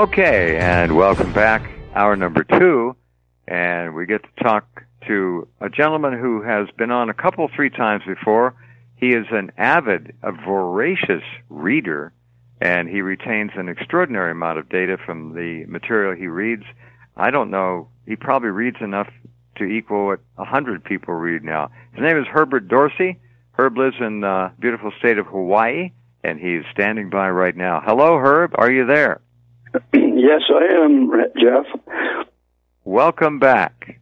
Okay, and welcome back. Hour number 2, and we get to talk to a gentleman who has been on a couple, 3 times before. He is an avid, a voracious reader, and he retains an extraordinary amount of data from the material he reads. I don't know, he probably reads enough to equal what 100 people read now. His name is Herbert Dorsey. Herb lives in the beautiful state of Hawaii, and he's standing by right now. Hello, Herb. Are you there? Yes, I am, Jeff. Welcome back.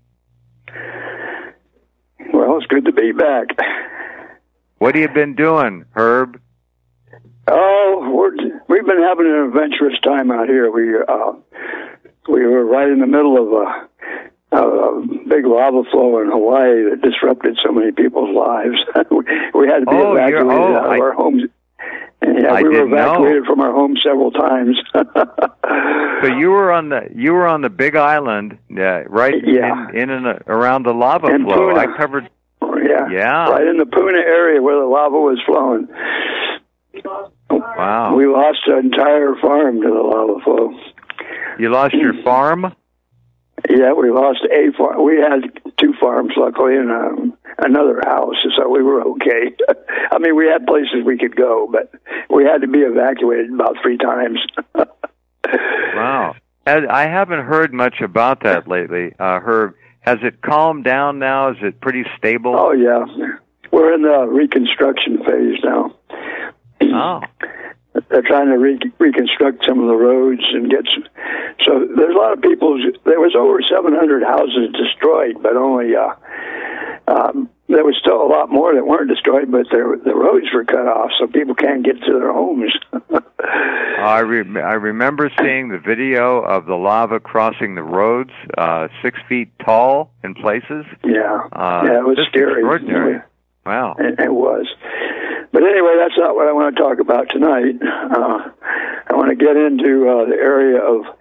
Well, it's good to be back. What have you been doing, Herb? Oh, we've been having an adventurous time out here. We were right in the middle of a big lava flow in Hawaii that disrupted so many people's lives. We had to be evacuated out of our homes. Yeah, we were evacuated from our home several times. So you were on the Big Island, right? Yeah. In and around the lava flow. Puna. I covered. Yeah. Right in the Puna area where the lava was flowing. Wow. We lost an entire farm to the lava flow. You lost your farm? Yeah, we lost a farm. We had 2 farms, luckily, and another house, so we were okay. I mean, we had places we could go, but we had to be evacuated about 3 times. Wow. I haven't heard much about that lately, Herb. Has it calmed down now? Is it pretty stable? Oh, yeah. We're in the reconstruction phase now. Oh. They're trying to reconstruct some of the roads and get some. So there's a lot of people. There was over 700 houses destroyed, but only there was still a lot more that weren't destroyed, but the roads were cut off, so people can't get to their homes. I remember seeing the video of the lava crossing the roads, 6 feet tall in places. Yeah, it was scary. Extraordinary. Wow. It was. But anyway, that's not what I want to talk about tonight. I want to get into the area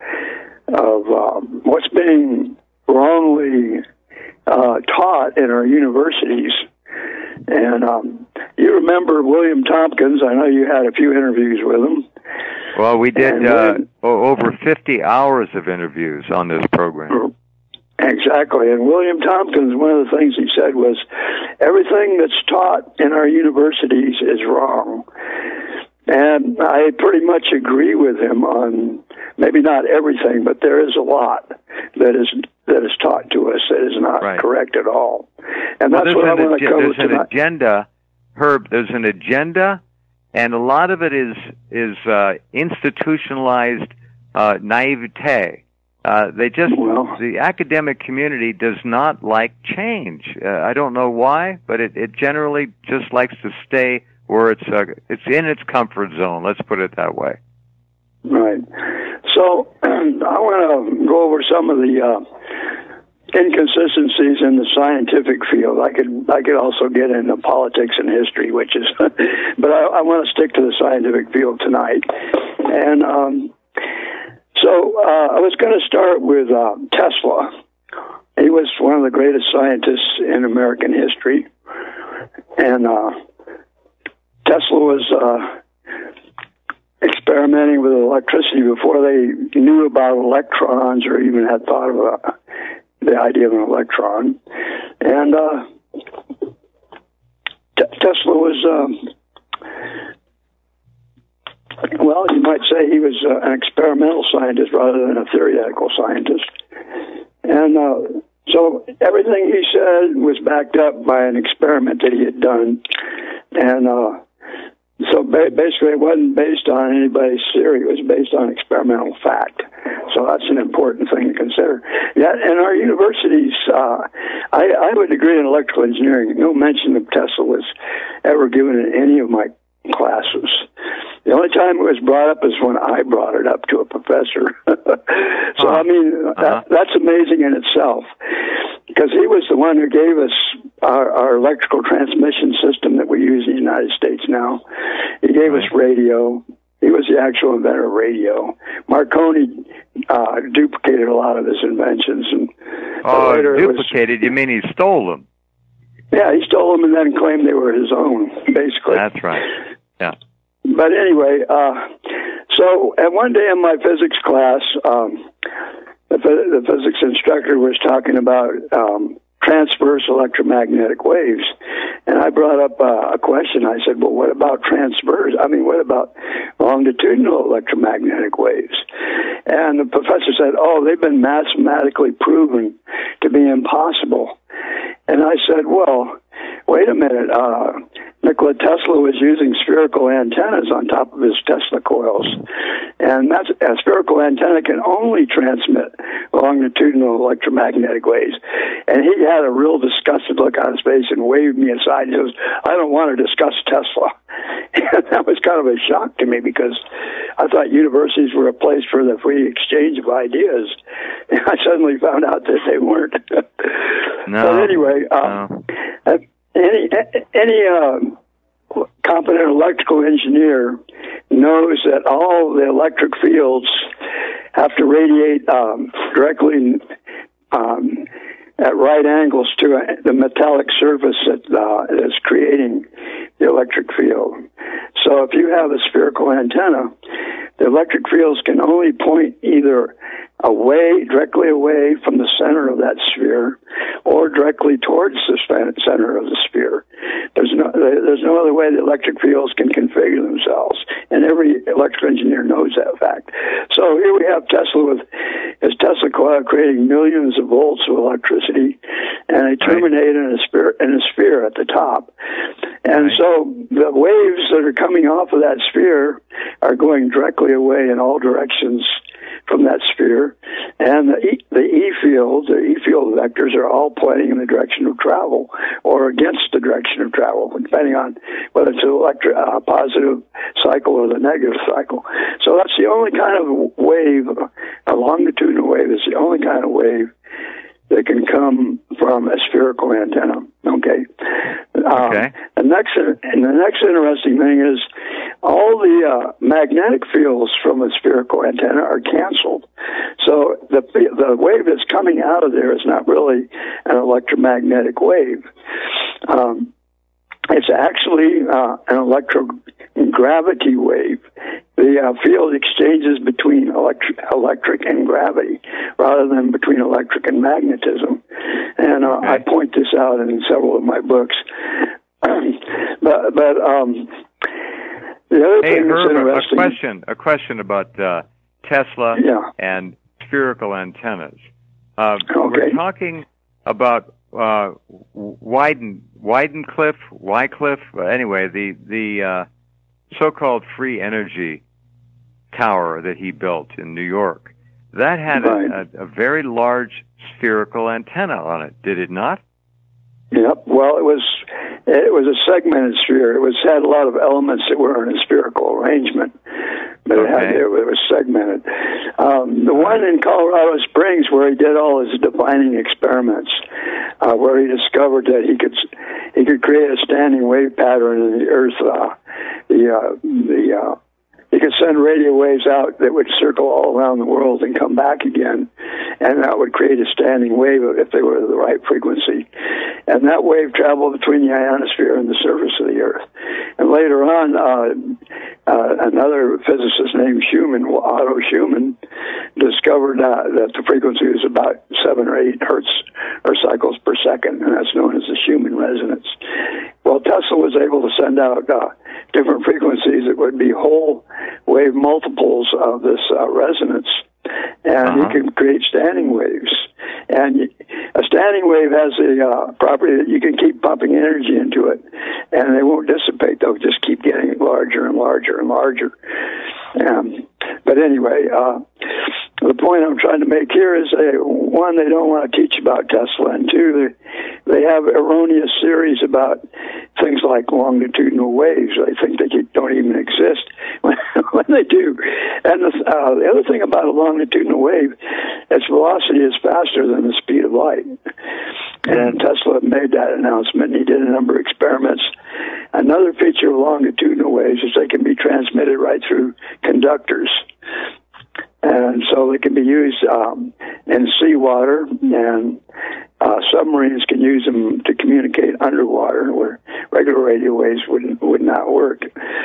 of what's being wrongly taught in our universities. And you remember William Tompkins. I know you had a few interviews with him. Well, we did over 50 hours of interviews on this program. Exactly. And William Tompkins, one of the things he said was, everything that's taught in our universities is wrong. And I pretty much agree with him on maybe not everything, but there is a lot that is taught to us that is not correct at all. And that's what I want to cover tonight. There's an agenda, Herb. There's an agenda, and a lot of it is institutionalized naivete. The academic community does not like change. I don't know why, but it generally just likes to stay where it's in its comfort zone. Let's put it that way. Right. So I want to go over some of the inconsistencies in the scientific field. I could also get into politics and history, but I want to stick to the scientific field tonight. And So I was going to start with Tesla. He was one of the greatest scientists in American history. And Tesla was experimenting with electricity before they knew about electrons or even had thought of the idea of an electron. And Tesla was... well, you might say he was an experimental scientist rather than a theoretical scientist. And so everything he said was backed up by an experiment that he had done. And so basically it wasn't based on anybody's theory. It was based on experimental fact. So that's an important thing to consider. Yeah, in our universities, I have a degree in electrical engineering. No mention of Tesla was ever given in any of my classes. The only time it was brought up is when I brought it up to a professor. So, I mean, that's amazing in itself, because he was the one who gave us our electrical transmission system that we use in the United States now. He gave us radio. He was the actual inventor of radio. Marconi duplicated a lot of his inventions. And duplicated? You mean he stole them? Yeah, he stole them and then claimed they were his own, basically. That's right. Yeah. But anyway, So, and one day in my physics class, the physics instructor was talking about transverse electromagnetic waves, and I brought up a question. I said, well, what about what about longitudinal electromagnetic waves? And the professor said, oh, they've been mathematically proven to be impossible. And I said, well, wait a minute, Nikola Tesla was using spherical antennas on top of his Tesla coils, and a spherical antenna can only transmit longitudinal electromagnetic waves. And he had a real disgusted look on his face and waved me aside. He goes, I don't want to discuss Tesla. And that was kind of a shock to me, because I thought universities were a place for the free exchange of ideas, and I suddenly found out that they weren't. No. But anyway, any competent electrical engineer knows that all the electric fields have to radiate directly at right angles to the metallic surface that is creating the electric field. So if you have a spherical antenna, the electric fields can only point either directly away from the center of that sphere, or directly towards the center of the sphere. There's no other way the electric fields can configure themselves, and every electrical engineer knows that fact. So here we have Tesla with his Tesla coil creating millions of volts of electricity, and a terminator in a sphere at the top. And so the waves that are coming off of that sphere are going directly away in all directions from that sphere, and the E field vectors are all pointing in the direction of travel or against the direction of travel, depending on whether it's a positive cycle or the negative cycle. So that's the only kind of wave, a longitudinal wave is the only kind of wave that can come from a spherical antenna. Okay. The next interesting thing is all the magnetic fields from a spherical antenna are canceled. So the wave that's coming out of there is not really an electromagnetic wave. It's actually an electrogravity wave. The field exchanges between electric and gravity rather than between electric and magnetism. And I point this out in several of my books. but the other thing that's interesting... A question about Tesla and spherical antennas. We're talking about Wycliffe, anyway, the so-called free energy tower that he built in New York. That had a very large spherical antenna on it, did it not? Yep. Well, it was a segmented sphere. It had a lot of elements that were in a spherical arrangement, but it was segmented. The one in Colorado Springs, where he did all his defining experiments, where he discovered that he could create a standing wave pattern in the Earth. He could send radio waves out that would circle all around the world and come back again, and that would create a standing wave if they were the right frequency. And that wave traveled between the ionosphere and the surface of the Earth. And later on, another physicist named Otto Schumann, discovered that the frequency was about 7 or 8 hertz or cycles per second, and that's known as the Schumann resonance. Well, Tesla was able to send out different frequencies that would be whole wave multiples of this resonance, and he can create standing waves. And a standing wave has the property that you can keep pumping energy into it, and they won't dissipate. They'll just keep getting larger and larger and larger. But anyway, the point I'm trying to make here is, one, they don't want to teach about Tesla, and two, they have erroneous theories about things like longitudinal waves. They think they don't even exist when they do. And the other thing about a longitudinal wave, its velocity is faster than the speed of light. And Tesla made that announcement, and he did a number of experiments. Another feature of longitudinal waves is they can be transmitted right through conductors. And so they can be used in seawater, and submarines can use them to communicate underwater, where regular radio waves would not work.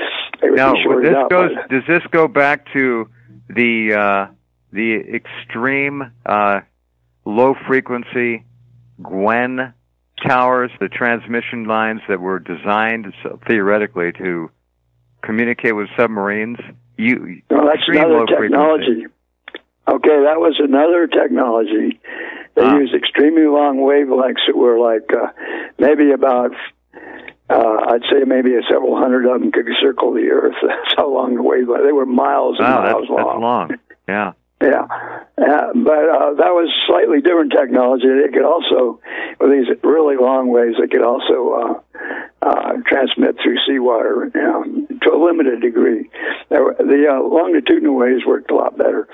they would be shorted out. Does this go back to the extreme low frequency Gwen towers, the transmission lines that were designed theoretically to communicate with submarines? No, that's another technology. Okay, that was another technology. They used extremely long wavelengths that were like maybe about, I'd say maybe several hundred of them could circle the Earth. That's how long the wavelength. They were miles and miles long. That's long. Yeah. Yeah, but that was slightly different technology. They could also, with these really long waves, they could also transmit through seawater, to a limited degree. The longitudinal waves worked a lot better.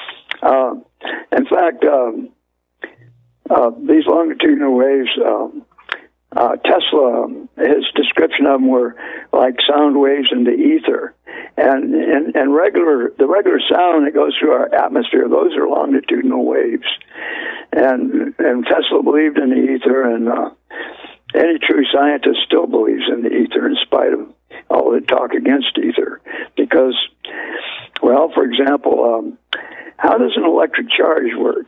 In fact, these longitudinal waves, Tesla, his description of them were like sound waves in the ether. And the regular sound that goes through our atmosphere, those are longitudinal waves. And Tesla believed in the ether, and any true scientist still believes in the ether in spite of all the talk against ether. Because, well, for example, how does an electric charge work?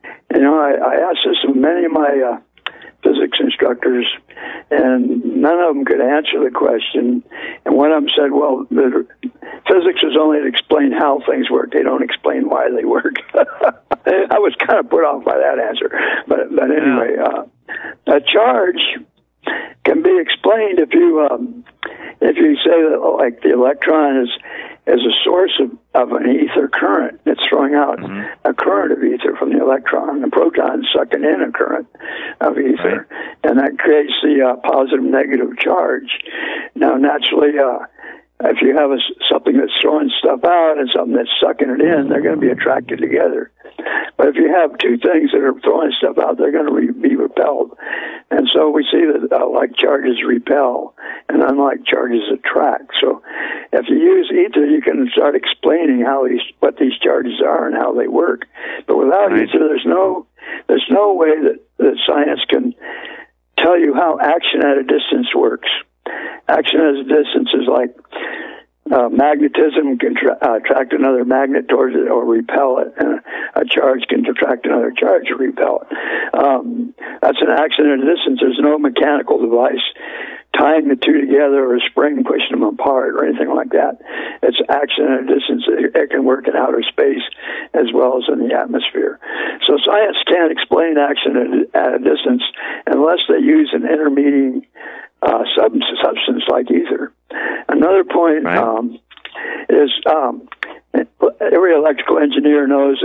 I asked this of many of my physics instructors, and none of them could answer the question. And one of them said, well, physics is only to explain how things work. They don't explain why they work. I was kind of put off by that answer. But anyway, a charge can be explained if you say that, like, the electron is a source of an ether current. It's throwing out a current of ether from the electron. The proton is sucking in a current of ether, and that creates the positive-negative charge. Now, naturally, if you have something that's throwing stuff out and something that's sucking it in, they're going to be attracted together. But if you have two things that are throwing stuff out, they're going to be repelled. And so we see that like charges repel, and unlike charges attract. So if you use ether, you can start explaining what these charges are and how they work. But without ether, there's no way that science can tell you how action at a distance works. Action at a distance is like magnetism can attract another magnet towards it or repel it, and a charge can attract another charge or repel it. That's an action at a distance. There's no mechanical device tying the two together or a spring pushing them apart or anything like that. It's action at a distance. It can work in outer space as well as in the atmosphere. So science can't explain action at a distance unless they use an intermediate substance like ether. Another point is every electrical engineer knows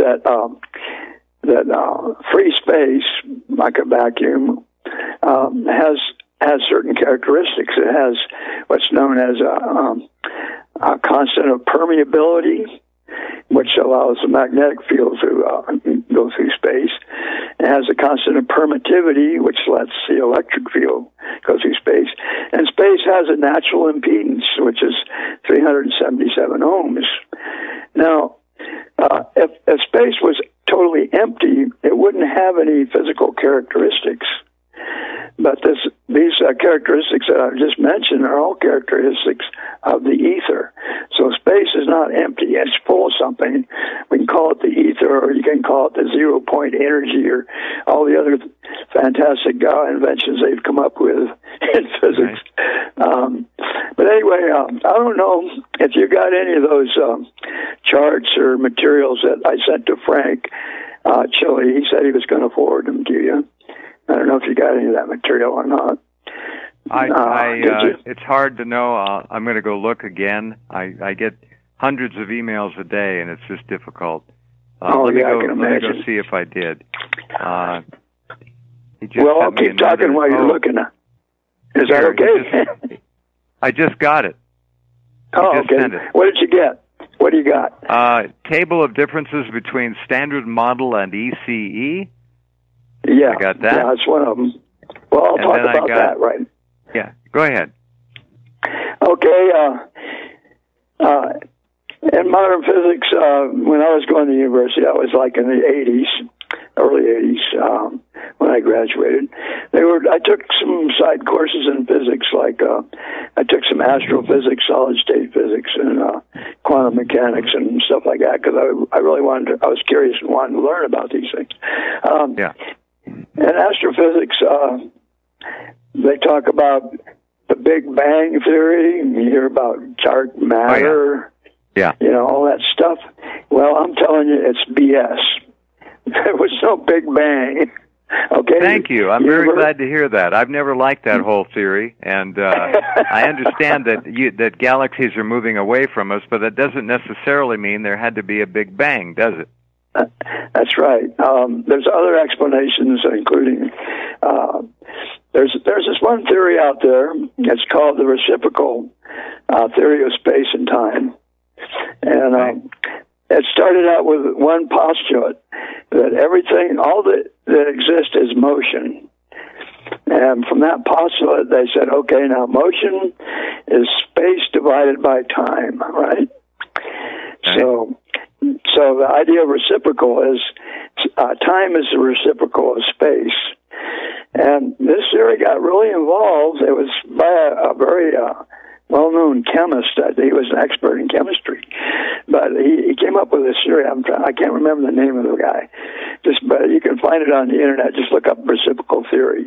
that free space, like a vacuum, has certain characteristics. It has what's known as a constant of permeability, which allows the magnetic field to go through space. It has a constant of permittivity, which lets the electric field go through space. And space has a natural impedance, which is 377 ohms. Now, if space was totally empty, it wouldn't have any physical characteristics. But these characteristics that I've just mentioned are all characteristics of the ether. So space is not empty. It's full of something. We can call it the ether, or you can call it the zero-point energy, or all the other fantastic inventions they've come up with in physics. But anyway, I don't know if you got any of those charts or materials that I sent to Frank Chile. He said he was going to forward them to you. I don't know if you got any of that material or not. It's hard to know. I'm going to go look again. I get hundreds of emails a day, and it's just difficult. Let me go see if I did. Well, I'll keep talking while you're looking. Is that okay? I just got it. Okay. What did you get? What do you got? Table of differences between standard model and ECE. Yeah, I got that. Yeah, that's one of them. Well, I'll talk about that, right? Yeah, go ahead. Okay. In modern physics, when I was going to university, I was like in the 80s, early 80s, when I graduated. I took some side courses in physics, like I took some astrophysics, solid state physics, and quantum mechanics and stuff like that, because I really I was curious and wanted to learn about these things. In astrophysics, they talk about the Big Bang Theory. You hear about dark matter. Yeah. All that stuff. Well, I'm telling you, it's BS. There was no Big Bang. Okay. Thank you. I'm very glad to hear that. I've never liked that whole theory, and I understand that galaxies are moving away from us, but that doesn't necessarily mean there had to be a Big Bang, does it? That's right. There's other explanations, including there's this one theory out there. It's called the reciprocal theory of space and time, and it started out with one postulate that everything, all that exists, is motion. And from that postulate, they said, okay, now motion is space divided by time, right? So the idea of reciprocal is time is the reciprocal of space. And this theory got really involved. It was by a very well-known chemist. He was an expert in chemistry, but he came up with this theory. I can't remember the name of the guy, but you can find it on the internet. Just look up reciprocal theory.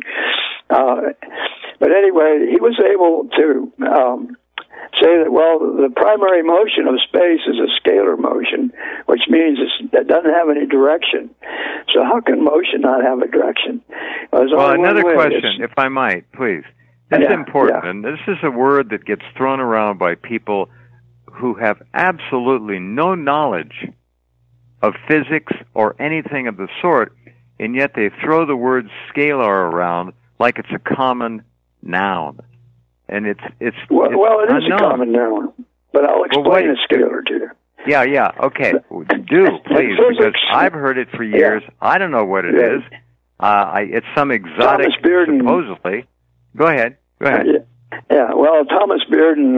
But anyway, he was able to say that, well, the primary motion of space is a scalar motion, which means it doesn't have any direction. So how can motion not have a direction? Well, another question, if I might, please. This is important, and this is a word that gets thrown around by people who have absolutely no knowledge of physics or anything of the sort, and yet they throw the word scalar around like it's a common noun. And it's it is a common noun, but I'll explain a scalar to you. Yeah, okay. Do, please, because I've heard it for years. Yeah. I don't know what it is. It's some exotic, supposedly. Go ahead. Yeah, well, Thomas Bearden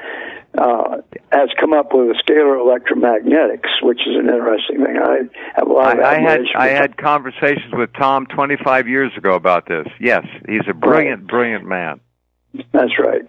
has come up with a scalar electromagnetics, which is an interesting thing. I have a lot of admiration. I had conversations with Tom 25 years ago about this. Yes, he's a brilliant man. That's right.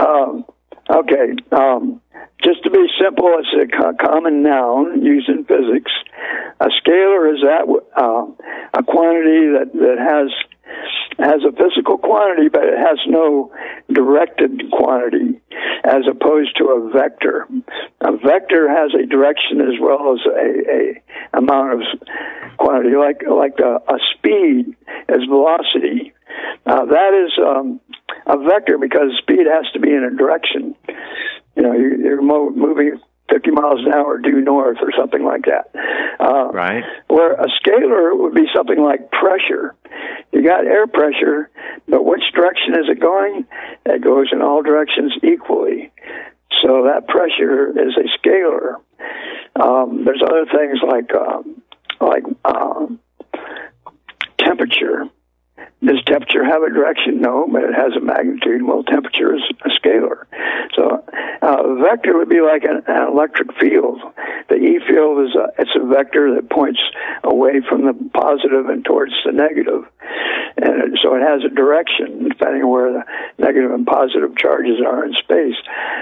Okay. Just to be simple, it's a common noun used in physics. A scalar is a quantity that has a physical quantity, but it has no directed quantity, as opposed to a vector. A vector has a direction as well as a amount of quantity, like a speed is velocity. That is a vector because speed has to be in a direction. You're moving 50 miles an hour due north or something like that. Right. Where a scalar would be something like pressure. You got air pressure, but which direction is it going? It goes in all directions equally. So that pressure is a scalar. There's other things like temperature. Does temperature have a direction? No, but it has a magnitude. Well, temperature is a scalar. So a vector would be like an electric field. The E field it's a vector that points away from the positive and towards the negative. And so it has a direction depending on where the negative and positive charges are in space.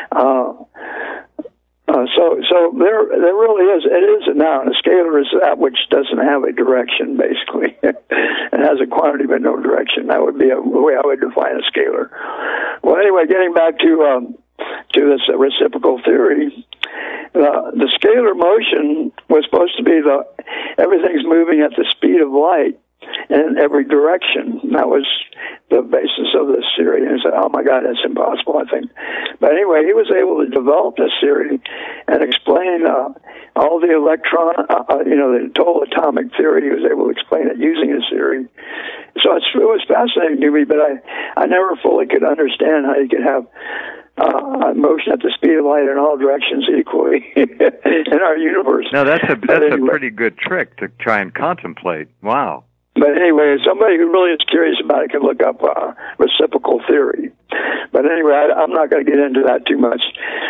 So there really is. It is a noun. A scalar is that which doesn't have a direction, basically. It has a quantity but no direction. That would be the way I would define a scalar. Well, anyway, getting back to this reciprocal theory, the scalar motion was supposed to be everything's moving at the speed of light in every direction. That was the basis of this theory. And he said, oh my God, that's impossible, I think. But anyway, he was able to develop this theory and explain all the the total atomic theory. He was able to explain it using his theory. So it was fascinating to me, but I never fully could understand how you could have motion at the speed of light in all directions equally in our universe. No, that's a pretty good trick to try and contemplate. Wow. But anyway, somebody who really is curious about it can look up reciprocal theory. But anyway, I'm not going to get into that too much.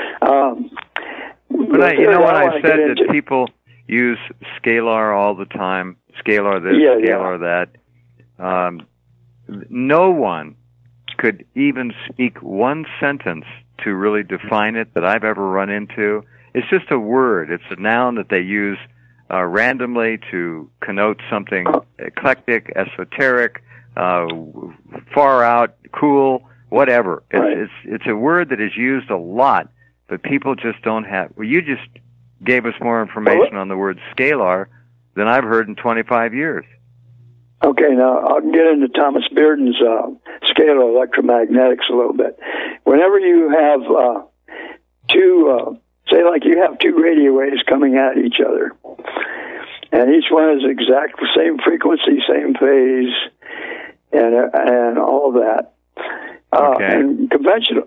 When I said that people use scalar all the time, scalar this, scalar that, no one could even speak one sentence to really define it that I've ever run into. It's just a word. It's a noun that they use randomly to connote something eclectic, esoteric, far out, cool, whatever. It's a word that is used a lot, but people just don't have. Well, you just gave us more information on the word scalar than I've heard in 25 years. Okay, now I'll get into Thomas Bearden's scalar electromagnetics a little bit. Whenever you have say like you have two radio waves coming at each other, and each one is exact same frequency, same phase, and all of that. Okay. And conventional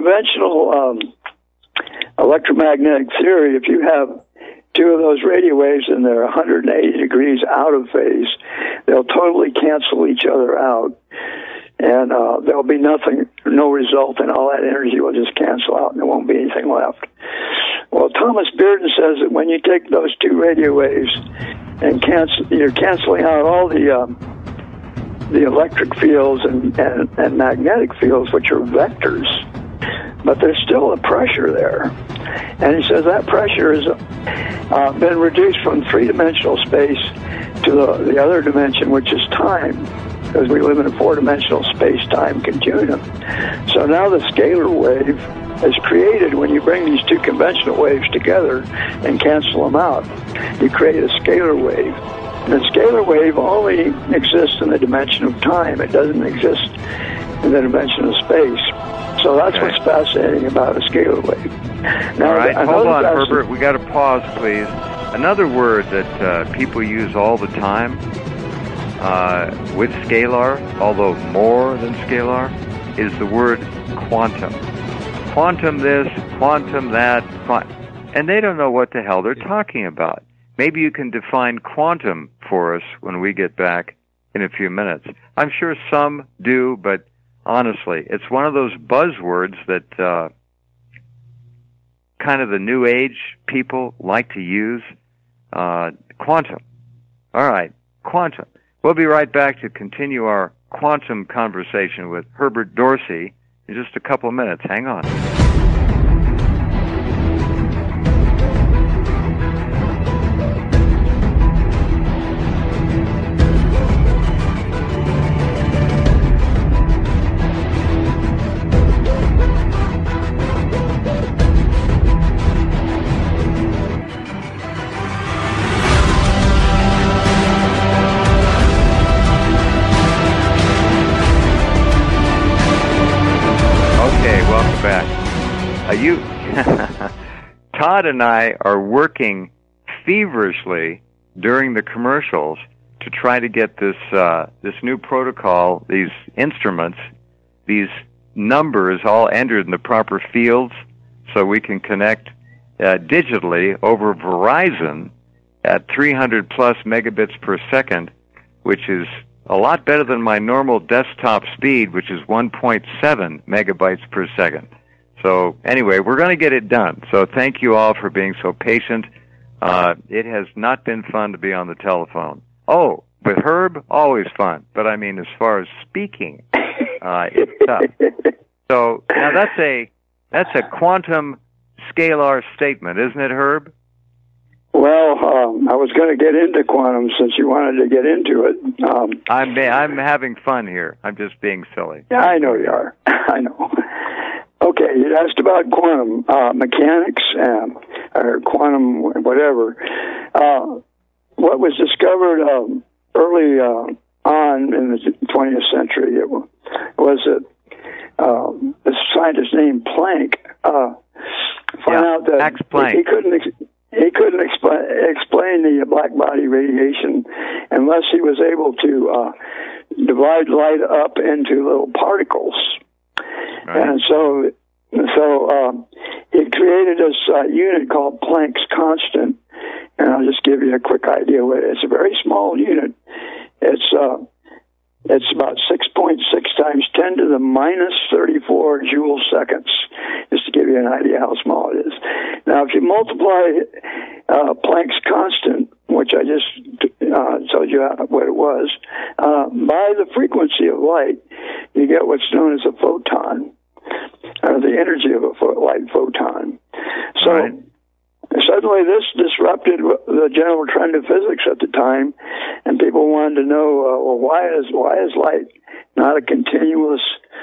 electromagnetic theory, if you have two of those radio waves and they're 180 degrees out of phase, they'll totally cancel each other out, and there'll be no result, and all that energy will just cancel out, and there won't be anything left. Well, Thomas Bearden says that when you take those two radio waves and you're canceling out all the electric fields and magnetic fields, which are vectors, but there's still a pressure there. And he says that pressure has been reduced from three-dimensional space to the other dimension, which is time, because we live in a four-dimensional space-time continuum. So now the scalar wave is created when you bring these two conventional waves together and cancel them out. You create a scalar wave. And the scalar wave only exists in the dimension of time. It doesn't exist in the dimension of space. So that's what's fascinating about a scalar wave. Now, all right, hold on, Herbert. We got to pause, please. Another word that people use all the time with scalar, although more than scalar, is the word quantum. Quantum this, quantum that, and they don't know what the hell they're talking about. Maybe you can define quantum for us when we get back in a few minutes. I'm sure some do, but honestly, it's one of those buzzwords that kind of the new age people like to use. Quantum. All right, quantum. We'll be right back to continue our quantum conversation with Herbert Dorsey in just a couple of minutes. Hang on. Todd and I are working feverishly during the commercials to try to get this new protocol, these instruments, these numbers all entered in the proper fields, so we can connect digitally over Verizon at 300 plus megabits per second, which is a lot better than my normal desktop speed, which is 1.7 megabytes per second. So anyway, we're going to get it done. So thank you all for being so patient. It has not been fun to be on the telephone. Oh, with Herb, always fun. But I mean, as far as speaking, it's tough. So now that's a quantum scalar statement, isn't it, Herb? Well, I was going to get into quantum since you wanted to get into it. I'm having fun here. I'm just being silly. Yeah, I know you are. I know. Okay, you asked about quantum mechanics or quantum whatever. What was discovered early on in the 20th century was that a scientist named Planck found out that Max Planck. He couldn't explain the black body radiation unless he was able to divide light up into little particles. Right. And so he created this unit called Planck's constant, and I'll just give you a quick idea what it is. It's a very small unit. It's about 6.6 times 10 to the minus 34 joule seconds, just to give you an idea how small it is. Now, if you multiply Planck's constant, which I just told you what it was. By the frequency of light, you get what's known as a photon, or the energy of a light photon. So right. Suddenly this disrupted the general trend of physics at the time, and people wanted to know, well, why is light not a continuous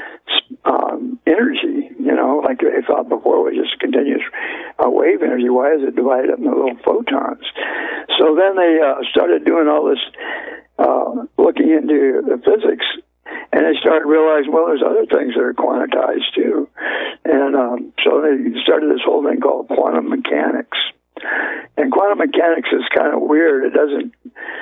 energy? You know, like they thought before it was just continuous wave energy. Why is it divided up into little photons? So then they started doing all this, looking into the physics, and they started realizing, well, there's other things that are quantized too. And so they started this whole thing called quantum mechanics. And quantum mechanics is kind of weird. It doesn't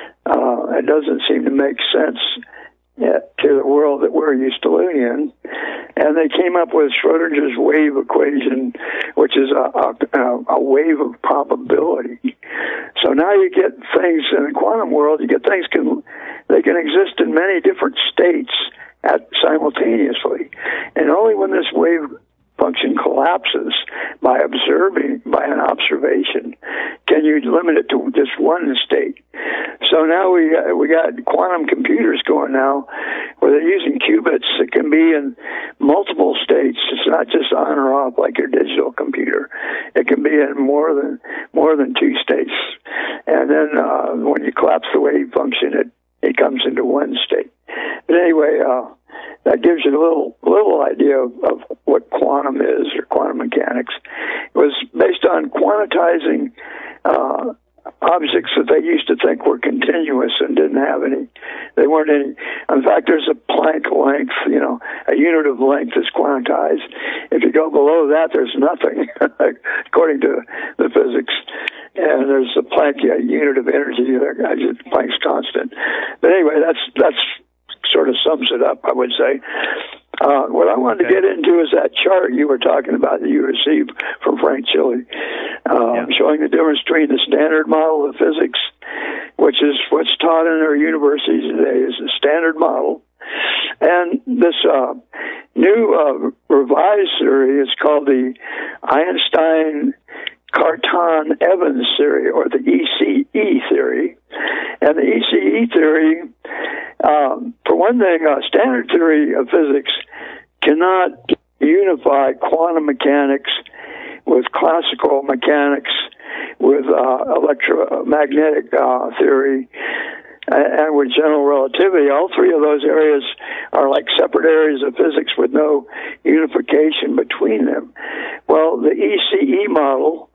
seem to make sense yet to the world that we're used to living in. And they came up with Schrodinger's wave equation, which is a wave of probability. So now you get things in the quantum world. You get things they can exist in many different states simultaneously, and only when this wave function collapses by an observation can you limit it to just one state. So now we got quantum computers going now where they're using qubits that can be in multiple states. It's not just on or off like your digital computer. It can be in more than two states. And then when you collapse the wave function, it comes into one state. But anyway, that gives you a little idea of what quantum is, or quantum mechanics. It was based on quantizing objects that they used to think were continuous and didn't have any. They weren't any. In fact, there's a Planck length, a unit of length is quantized. If you go below that, there's nothing, according to the physics. And there's a Planck unit of energy, Planck's constant. But anyway, that's sort of sums it up, I would say. What I wanted to get into is that chart you were talking about that you received from Frank Chile, showing the difference between the standard model of physics, which is what's taught in our universities today, is the standard model, and this new revised theory is called the Einstein-Cartan-Evans theory, or the ECE theory. And the ECE theory, for one thing, standard theory of physics cannot unify quantum mechanics with classical mechanics, with electromagnetic theory, and with general relativity. All three of those areas are like separate areas of physics with no unification between them. Well, the ECE model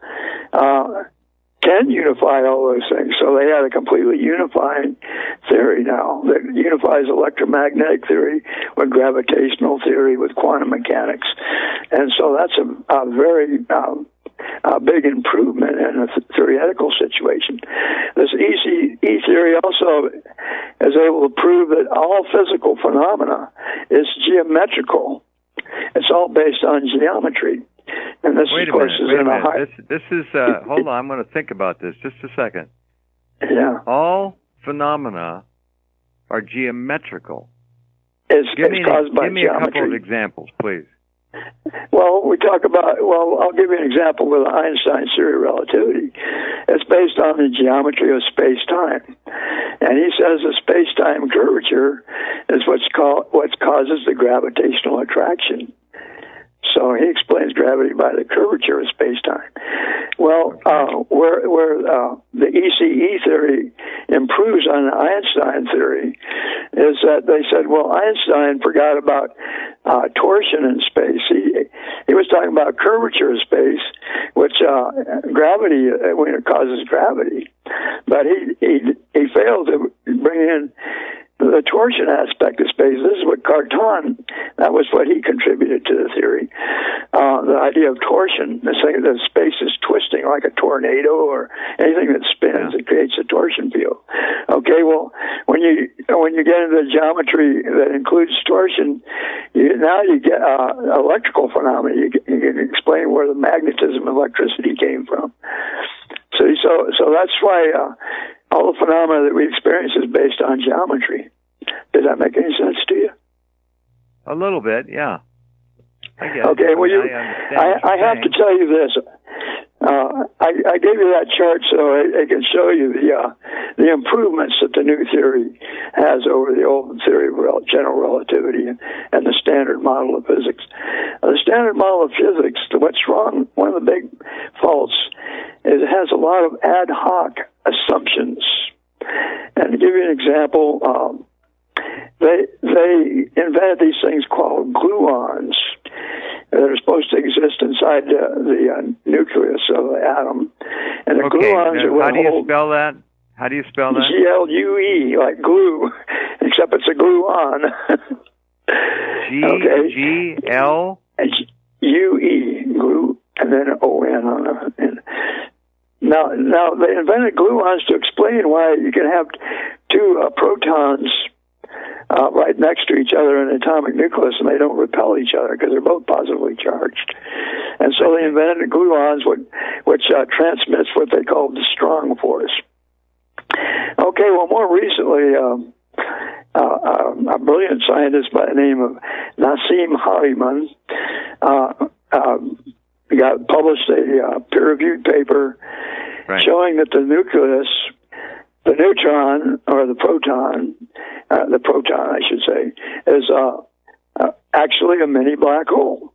can unify all those things. So they had a completely unifying theory now that unifies electromagnetic theory with gravitational theory with quantum mechanics. And so that's a very big improvement in a theoretical situation. This ECE theory also is able to prove that all physical phenomena is geometrical. It's all based on geometry. And this, wait a of course, minute, is in a high... This is, hold on, I'm going to think about this just a second. Yeah. All phenomena are geometrical. It's caused by geometry. Give me a couple of examples, please. Well, I'll give you an example with Einstein's theory of relativity. It's based on the geometry of space-time. And he says the space-time curvature is what causes the gravitational attraction. So he explains gravity by the curvature of space-time. Well, where the ECE theory improves on the Einstein theory is that they said, well, Einstein forgot about torsion in space. He was talking about curvature of space, which gravity, when it causes gravity. But he failed to bring in the torsion aspect of space. This is what Cartan, that was what he contributed to the theory. The idea of torsion, the saying that space is twisting like a tornado or anything that spins, it creates a torsion field. Okay, well, when you get into the geometry that includes torsion, now you get electrical phenomena. You can explain where the magnetism of electricity came from. So that's why all the phenomena that we experience is based on geometry. Does that make any sense to you? A little bit, yeah. I get okay, it. well, I have to tell you this. I gave you that chart so I can show you the improvements that the new theory has over the old theory of general relativity and the standard model of physics. The standard model of physics, what's wrong, one of the big faults, is it has a lot of ad hoc assumptions. And to give you an example, they invented these things called gluons that are supposed to exist inside the nucleus of the atom. And the gluons are what how do you spell that? How do you spell that? Glue, like glue, except it's a gluon. G-L? U-E, glue, and then an O-N on it. Now they invented gluons to explain why you can have two protons right next to each other in an atomic nucleus, and they don't repel each other because they're both positively charged. And so they invented gluons, which transmits what they call the strong force. Okay, well, more recently, a brilliant scientist by the name of Nassim Haramein published a peer-reviewed paper showing that the nucleus, the neutron, or the proton, I should say, is actually a mini black hole.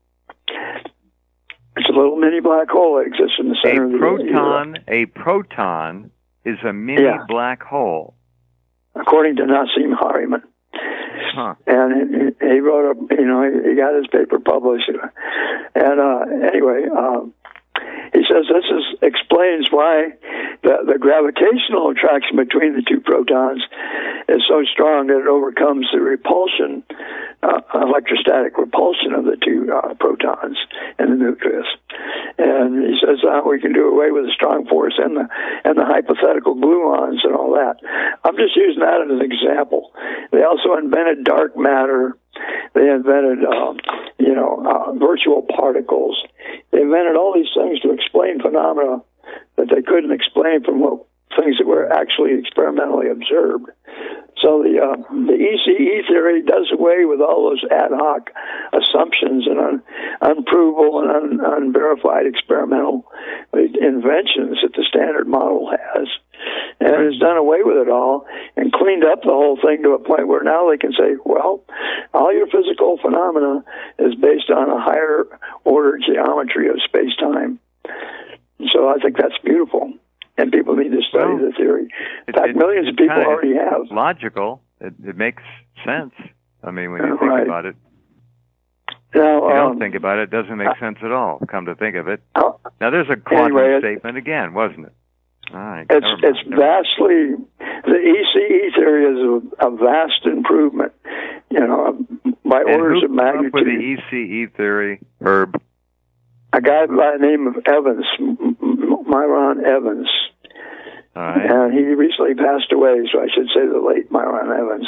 It's a little mini black hole that exists in the center of the universe. A proton is a mini black hole. According to Nassim Haramein. Huh. And he wrote he got his paper published. And anyway, he says this explains why the gravitational attraction between the two protons is so strong that it overcomes the repulsion, electrostatic repulsion of the two protons in the nucleus. And he says we can do away with the strong force and the hypothetical gluons and all that. I'm just using that as an example. They also invented dark matter. They invented, virtual particles. They invented all these things to explain phenomena that they couldn't explain from things that were actually experimentally observed. So the ECE theory does away with all those ad hoc assumptions and unprovable and unverified experimental inventions that the standard model has. And has done away with it all and cleaned up the whole thing to a point where now they can say, well, all your physical phenomena is based on a higher order geometry of space-time. So I think that's beautiful. And people need to study the theory. In fact, millions of people already have. It's logical. It makes sense. I mean, when you think about it. Now, if you don't think about it, it doesn't make sense at all, come to think of it. Now, there's a quantum statement again, wasn't it? All right. It's vastly, the ECE theory is a vast improvement, by orders of magnitude. Up with the ECE theory, Herb? A guy by the name of Evans, Myron Evans. All right. And he recently passed away, so I should say the late Myron Evans.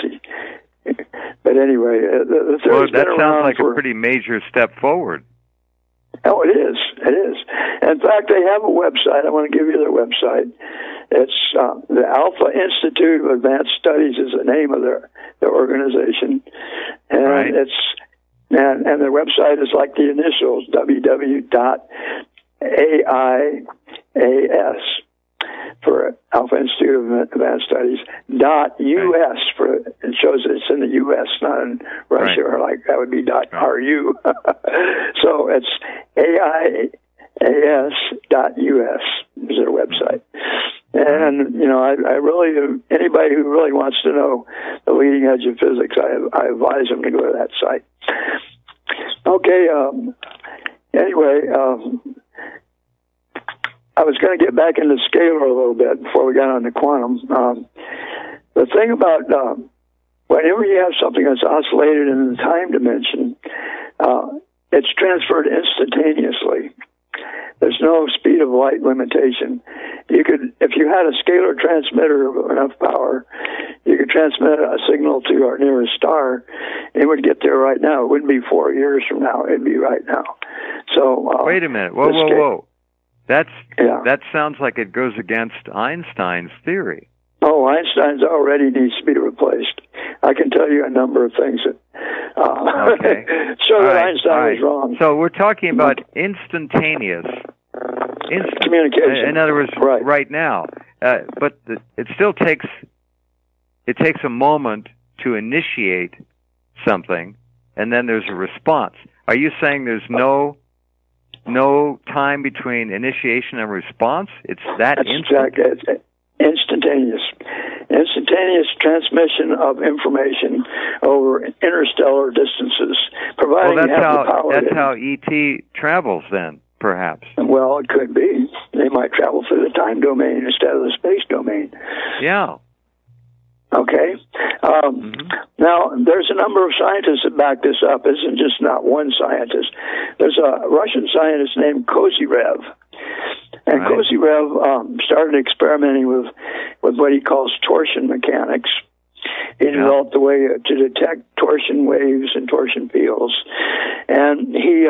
But anyway, the theory's been around. That sounds like a pretty major step forward. Oh, it is. It is. In fact, they have a website. I want to give you their website. It's the Alpha Institute of Advanced Studies is the name of their organization, and and their website is like the initials www.AIAS for Alpha Institute of Advanced Studies .US for it shows it's in the U.S., not in Russia, or like that would be .RU. So it's AIAS.US is their website. And, I really, anybody who really wants to know the leading edge of physics, I advise them to go to that site. Okay, anyway, I was going to get back into scalar a little bit before we got on to quantum. The thing about whenever you have something that's oscillated in the time dimension, it's transferred instantaneously. There's no speed of light limitation. You could, if you had a scalar transmitter of enough power, you could transmit a signal to our nearest star. It would get there right now. It wouldn't be 4 years from now. It'd be right now. So wait a minute. Whoa. That sounds like it goes against Einstein's theory. Oh, Einstein's already needs to be replaced. I can tell you a number of things that show that Einstein was wrong. So we're talking about instantaneous instant communication. In other words, right now. But it still takes a moment to initiate something, and then there's a response. Are you saying there's no time between initiation and response? It's that's instant. Exactly. It's instantaneous transmission of information over interstellar distances, providing that's how ET travels then, perhaps. Well, it could be. They might travel through the time domain instead of the space domain. Yeah. Okay. Now, there's a number of scientists that back this up. It isn't just not one scientist. There's a Russian scientist named Kozyrev. And Kozyrev started experimenting with what he calls torsion mechanics. He developed a way to detect torsion waves and torsion fields. And he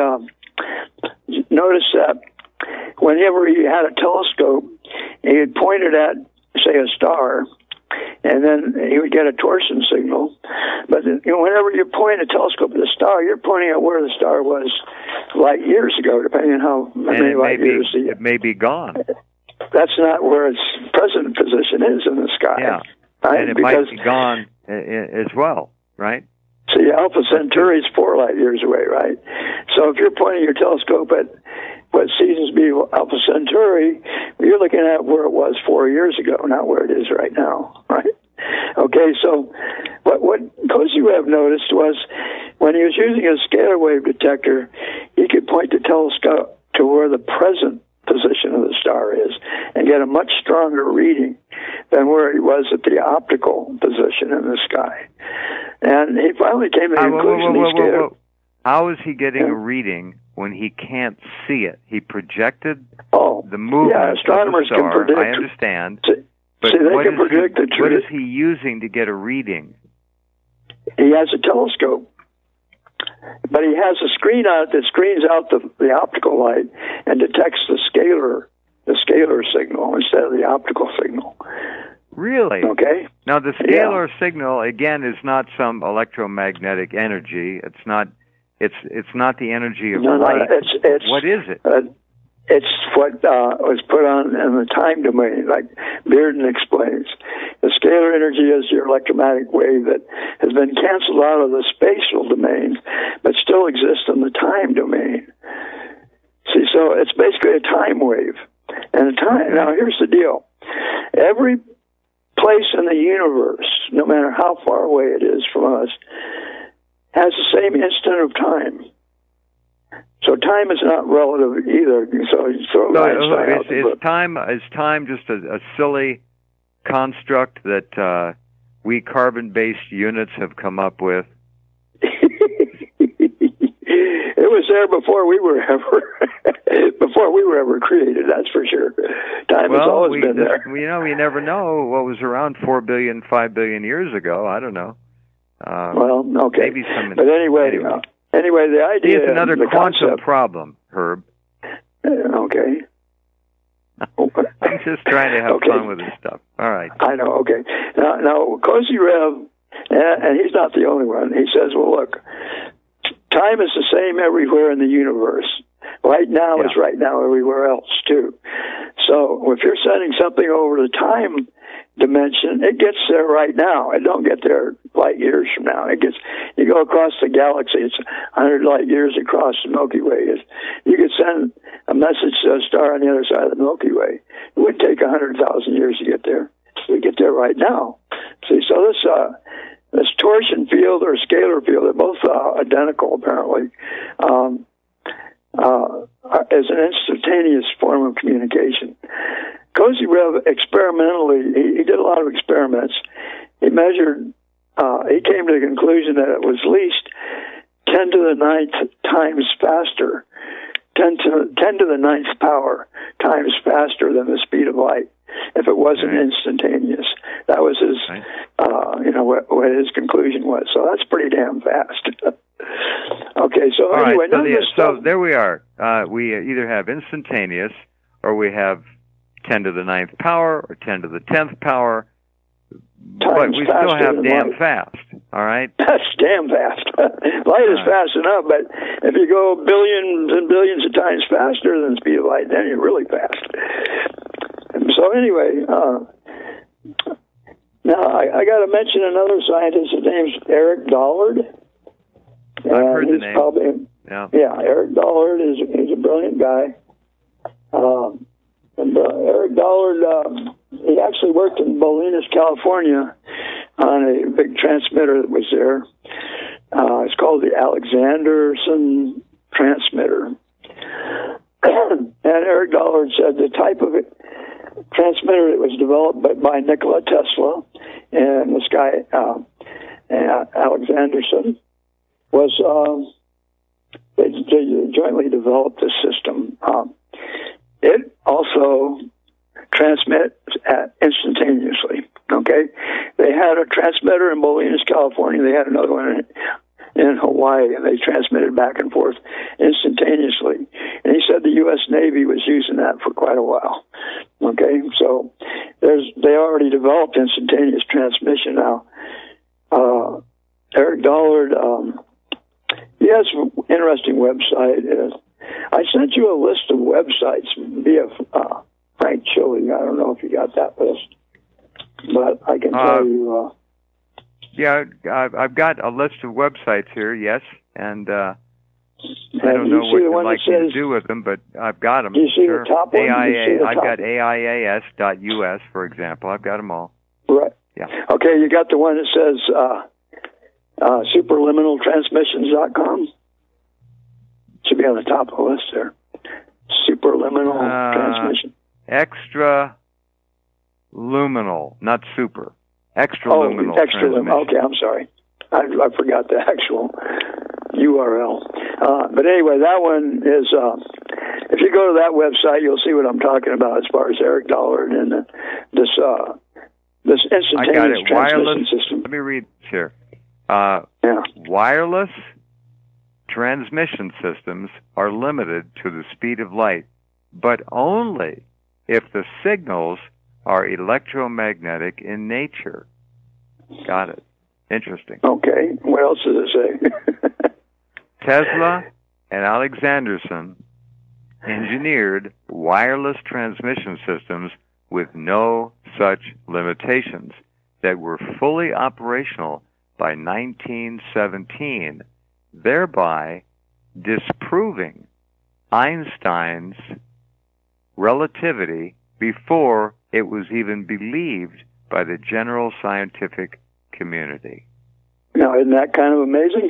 noticed that whenever he had a telescope, he had pointed at, say, a star, and then he would get a torsion signal. But whenever you point a telescope at the star, you're pointing at where the star was light years ago, depending on how many light years. It may be gone. That's not where its present position is in the sky. Yeah, right? And it might be gone as well, right? See, Alpha Centauri is 4 light years away, right? So if you're pointing your telescope at what seems to be Alpha Centauri, you're looking at where it was 4 years ago, not where it is right now, right? Okay, so what Kozyrev noticed was when he was using a scalar wave detector, he could point the telescope to where the present position of the star is and get a much stronger reading than where he was at the optical position in the sky. And he finally came to the conclusion how is he getting a reading when he can't see it? He projected the movement astronomers of the star, can predict. I understand. But they can predict the truth. What is he using to get a reading? He has a telescope. But he has a screen on it that screens out the optical light and detects the scalar signal instead of the optical signal. Really? Okay. Now the scalar signal again is not some electromagnetic energy. It's not the energy of light. It's what is it? It's what was put on in the time domain, like Bearden explains. The scalar energy is your electromagnetic wave that has been canceled out of the spatial domain, but still exists in the time domain. See, so it's basically a time wave. And now here's the deal. Every place in the universe, no matter how far away it is from us, has the same instant of time. So time is not relative either. So you throw Einstein out the book. Is time just a silly construct that we carbon-based units have come up with? It was there before we were ever created. That's for sure. Time has always been there. We never know what was around 4 billion, 5 billion years ago. I don't know. Well, okay. Maybe some. But anyway, the idea. It's another quantum problem, Herb. Okay. I'm just trying to have fun with this stuff. All right. I know. Okay. Now, Kozyrev, and he's not the only one. He says, "Well, look, time is the same everywhere in the universe. Right now is right now everywhere else too. So if you're sending something over the time dimension, it gets there right now. It don't get there light years from now. You go across the galaxy, it's 100 light years across the Milky Way. You could send a message to a star on the other side of the Milky Way. It would take 100,000 years to get there. We get there right now. See, so this torsion field or scalar field, they're both identical apparently, is an instantaneous form of communication. Kozyrev experimentally, he did a lot of experiments. He measured, he came to the conclusion that it was at least 10 to the 9th times faster, 10 to the 9th power times faster than the speed of light if it wasn't instantaneous. That was his, what his conclusion was. So that's pretty damn fast. Okay, so all anyway, right, so there we are. We either have instantaneous or we have 10 to the 9th power or 10 to the 10th power. but we still have damn light. fast. All right. That's damn fast. Light is fast enough, but if you go billions and billions of times faster than the speed of light, then you're really fast. So anyway, now I got to mention another scientist. His name's Eric Dollard. I've heard the name. Yeah, Eric Dollard he's a brilliant guy. Eric Dollard, he actually worked in Bolinas, California, on a big transmitter that was there. It's called the Alexanderson transmitter. And Eric Dollard said the type of transmitter that was developed by Nikola Tesla and this guy, Alexanderson, was they jointly developed this system. It also transmits instantaneously. Okay, they had a transmitter in Bolinas, California. They had another one in Hawaii, and they transmitted back and forth instantaneously. And he said the U.S. Navy was using that for quite a while. Okay, so they already developed instantaneous transmission now. Eric Dollard, he has an interesting website. I sent you a list of websites via Frank Chili. I don't know if you got that list, but I can tell you. Yeah, I've got a list of websites here, yes, and I don't know what you'd like me to do with them, but I've got them. Do you see the top one? I've got AIAS.us, for example. I've got them all. Right. Yeah. Okay, you got the one that says superliminaltransmissions.com? Should be on the top of the list there. Superliminal transmission. Extra luminal, not super. Extra luminal transmission. Okay, I'm sorry. I forgot the actual URL. But anyway, that one is, if you go to that website, you'll see what I'm talking about as far as Eric Dollard and this instantaneous transmission system. Let me read this here. Wireless transmission systems are limited to the speed of light, but only if the signals are electromagnetic in nature. Got it. Interesting. Okay. What else does it say? Tesla and Alexanderson engineered wireless transmission systems with no such limitations that were fully operational by 1917, thereby disproving Einstein's relativity before it was even believed by the general scientific community. Now, isn't that kind of amazing?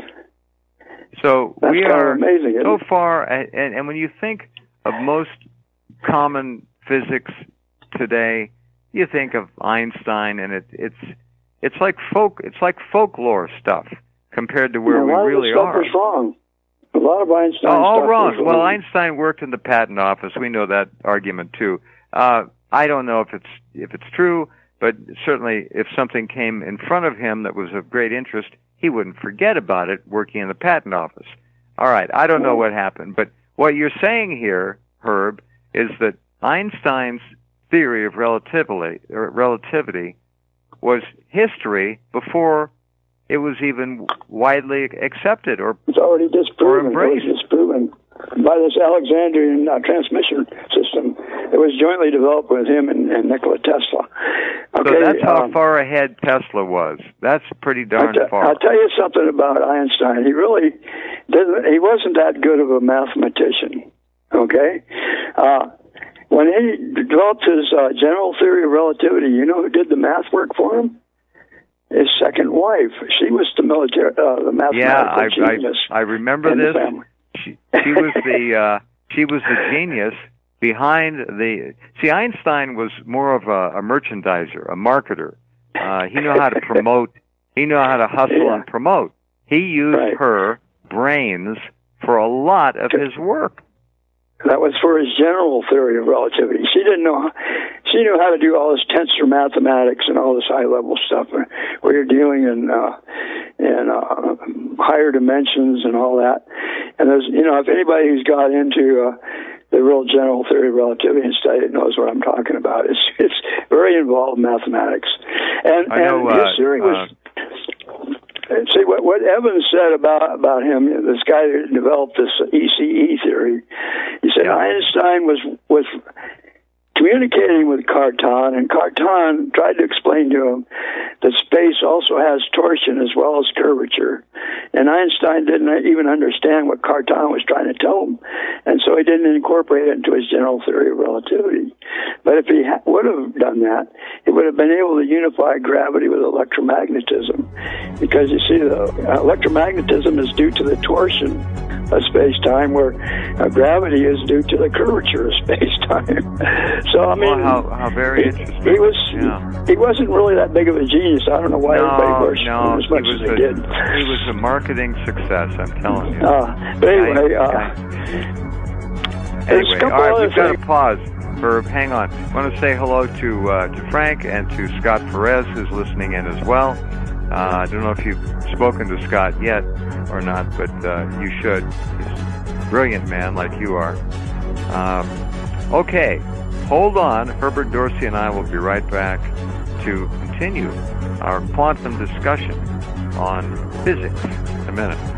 So That's we kind are of amazing, so far, and when you think of most common physics today, you think of Einstein, and it's like folklore stuff compared to where we really are. A lot of stuff is wrong. A lot of Einstein stuff all wrong. is wrong. Well, Einstein worked in the patent office. We know that argument too. I don't know if it's true, but certainly if something came in front of him that was of great interest, he wouldn't forget about it working in the patent office. All right, I don't know what happened, but what you're saying here, Herb, is that Einstein's theory of relativity was history before it was even widely accepted or it's already disproven. Or embraced. It was disproven by this Alexandrian transmission system. It was jointly developed with him and Nikola Tesla. Okay, so that's how far ahead Tesla was. That's pretty darn far. I'll tell you something about Einstein. He wasn't that good of a mathematician. Okay? When he developed his general theory of relativity, you know who did the math work for him? His second wife. She was the mathematical genius. I remember this. She was the genius behind the. See, Einstein was more of a merchandiser, a marketer. He knew how to promote. He knew how to hustle and promote. He used her brains for a lot of his work. That was for his general theory of relativity. She didn't know. She knew how to do all this tensor mathematics and all this high-level stuff where you're dealing in higher dimensions and all that. And there's, if anybody who's got into the real general theory of relativity and studied it knows what I'm talking about. It's very involved mathematics. And his theory was... See, what Evans said about him, this guy who developed this ECE theory, he said Einstein was communicating with Cartan, and Cartan tried to explain to him that space also has torsion as well as curvature. And Einstein didn't even understand what Cartan was trying to tell him, and so he didn't incorporate it into his general theory of relativity. But if he would have done that, he would have been able to unify gravity with electromagnetism, because you see, the electromagnetism is due to the torsion of space-time, where gravity is due to the curvature of space-time. So, I mean, how very interesting. He wasn't really that big of a genius. I don't know why everybody worshipped him as much as they did. He was a marketing success, I'm telling you. But anyway, all right, we've got to pause. Hang on. I want to say hello to Frank and to Scott Perez, who's listening in as well. I don't know if you've spoken to Scott yet or not, but you should. He's a brilliant man like you are. Okay, hold on. Herbert Dorsey and I will be right back to continue our quantum discussion on physics in a minute.